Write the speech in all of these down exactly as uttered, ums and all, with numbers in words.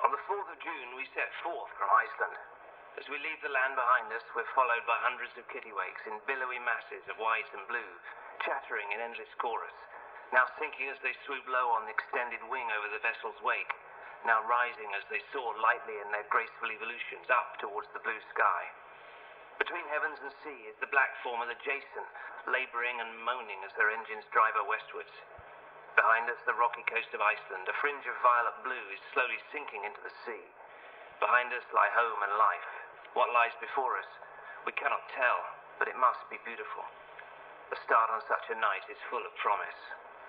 On the fourth of June, we set forth from Iceland. As we leave the land behind us, we're followed by hundreds of kittiwakes in billowy masses of white and blue, chattering in endless chorus, now sinking as they swoop low on the extended wing over the vessel's wake, now rising as they soar lightly in their graceful evolutions up towards the blue sky. Between heavens and sea is the black form of the Jason, labouring and moaning as their engines drive her westwards. Behind us, the rocky coast of Iceland, a fringe of violet blue, is slowly sinking into the sea. Behind us lie home and life. What lies before us, we cannot tell, but it must be beautiful. The start on such a night is full of promise.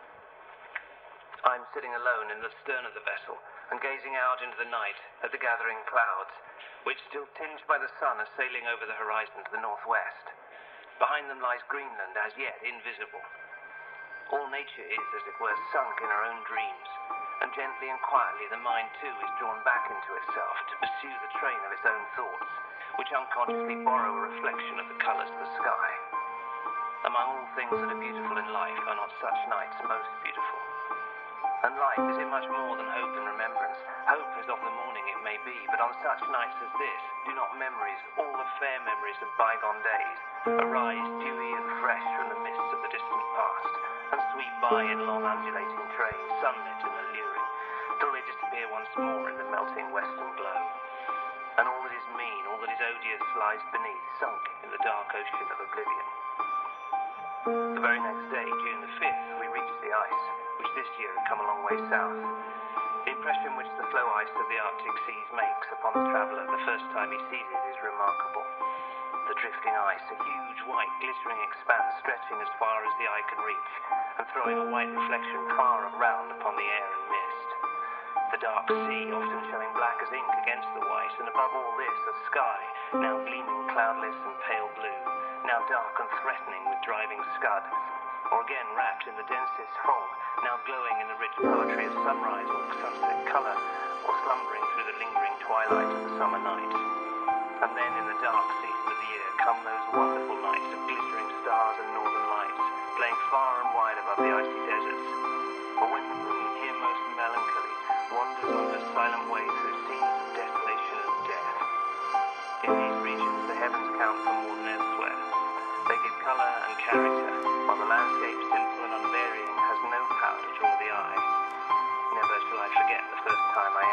I'm sitting alone in the stern of the vessel and gazing out into the night at the gathering clouds, which, still tinged by the sun, are sailing over the horizon to the northwest. Behind them lies Greenland, as yet invisible. All nature is, as it were, sunk in her own dreams, and gently and quietly the mind too is drawn back into itself to pursue the train of its own thoughts, which unconsciously borrow a reflection of the colours of the sky. Among all things that are beautiful in life, are not such nights most beautiful? And life, is it much more than hope and remembrance? Hope as of the morning it may be, but on such nights as this, do not memories, all the fair memories of bygone days, arise dewy and fresh from the mists of the distant past, and sweep by in long undulating trains, sunlit and alluring, till they disappear once more in the melting western glow. And all that is mean, all that is odious, lies beneath, sunk in the dark ocean of oblivion. The very next day, June the fifth, we reached the ice, which this year had come a long way south. The impression which the floe ice of the Arctic seas makes upon the traveller the first time he sees it is remarkable. The drifting ice, a huge white glittering expanse stretching as far as the eye can reach, and throwing a white reflection far around upon the air and mist. The dark sea, often showing black as ink against the white, and above all this a sky, now gleaming cloudless and pale blue, now dark and threatening with driving scud, or again wrapped in the densest fog, now glowing in the rich poetry of sunrise or sunset colour, or slumbering through the lingering twilight of the summer night. And then in the dark season of the year come those wonderful nights of glittering stars and northern lights, playing far and wide above the icy deserts, or when the moon, here most melancholy, wanders on her silent way through scenes of desolation and death. In these regions the heavens count for more than elsewhere. They give colour and character, while the landscape, simple and unvarying, has no power to draw the eye. Never shall I forget the first time I